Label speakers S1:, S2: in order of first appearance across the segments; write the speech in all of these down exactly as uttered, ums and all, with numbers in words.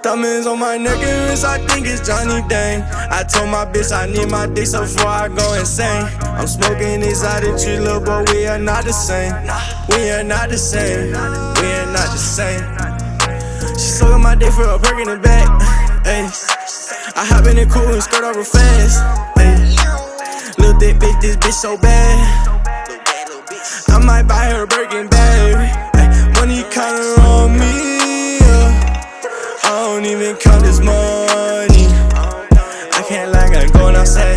S1: Diamonds on my neck and wrist, I think it's Johnny Dang. I told my bitch I need my dick so before I go insane. I'm smoking exotic tree, little boy, we are not the same. We are not the same. We are not the same. She sucking my dick for a perk in the back. Ay. I hop in the coupe and skirt over fast. Ay. Little dick bitch, this bitch so bad. I might buy her a Birkin bag. Ay. Money counter on me. Yeah. I don't even count this money. I can't lie, I'm going outside.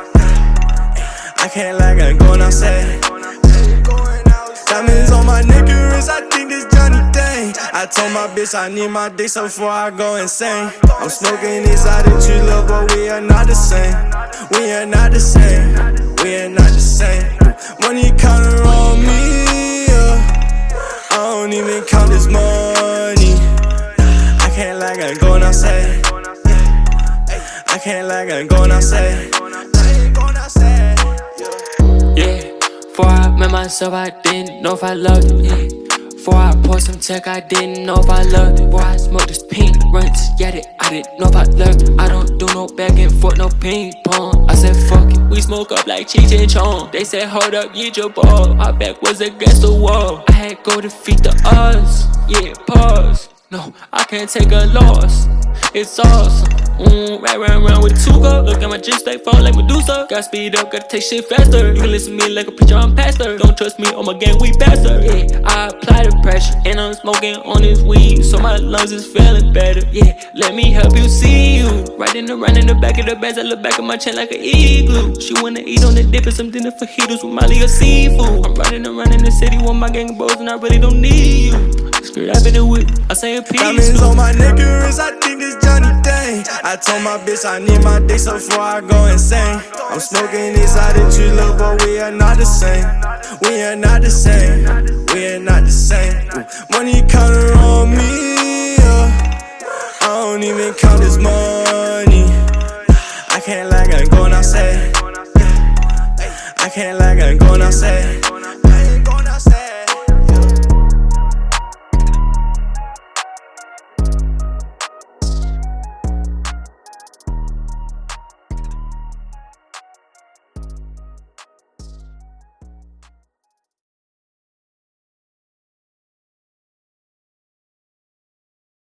S1: I can't lie, I'm going outside. Diamonds on my neck and wrist, I think this Johnny Dang. I told my bitch I need my dick so before I go insane. I'm smoking exotic tree, little boy, we are not the same. We are not the same. We are not the same. Money counter on me, yeah. I don't even count this money. I can't lie, I'm going outside. I can't lie, I'm going outside.
S2: Yeah, before I met myself, I didn't know if I loved it. Yeah. Before I poured some tech, I didn't know if I loved it. Before I smoked this pink rinse, yeah, it, I didn't know if I loved it. I don't do no back and forth, no ping pong. I said fuck it, we smoke up like Cheech and Chong. They said hold up, get your ball. My back was against the wall. I had go defeat the odds, yeah, pause. No, I can't take a loss. It's awesome. Mm, right round round with a two-go. Look at my jeans, they fall like Medusa. Gotta speed up, gotta take shit faster. You can listen to me like a preacher, I'm pastor. Don't trust me, on my gang, we bastard. Yeah, I apply the pressure, and I'm smoking on this weed, so my lungs is feeling better. Yeah, let me help you see you. Riding around in the back of the Benz, I look back at my chin like an igloo. She wanna eat on the dip and some dinner fajitas with Molly or seafood. I'm riding around in the city with my gang of bros, and I really don't need you. Skirt up in the whip, I say a piece.
S1: Diamonds on my neck and wrist, I think it's Johnny Dang. I told my bitch I need my dick so before I go insane. I'm smoking exotic tree, little boy, we are not the same. We are not the same. We are not the same. Money counter on me, yeah. I don't even count this money. I can't lie, I'm going outside. I can't lie, I'm going outside.